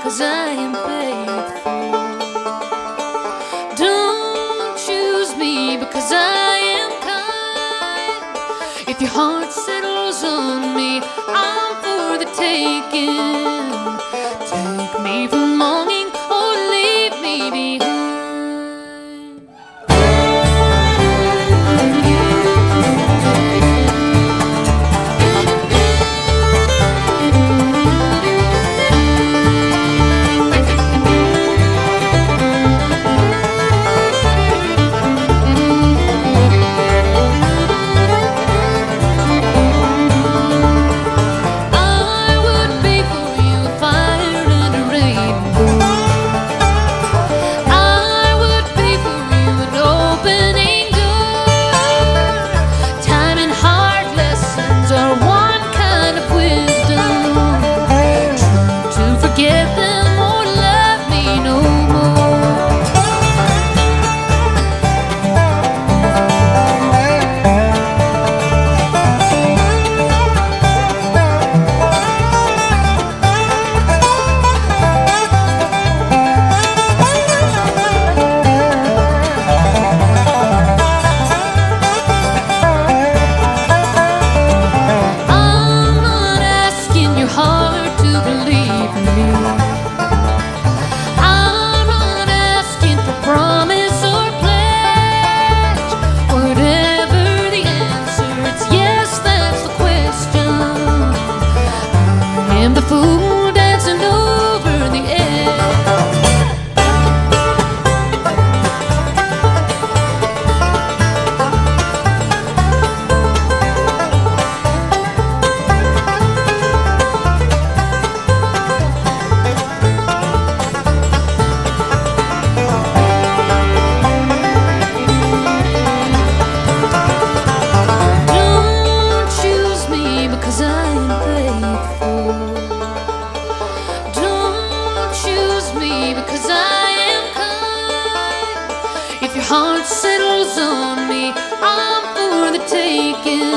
because I am faithful. Don't choose me because I am kind. If your heart settles on me, I'm for the taking. Take me from longing or leave me behind. If your heart settles on me, I'm for the taking.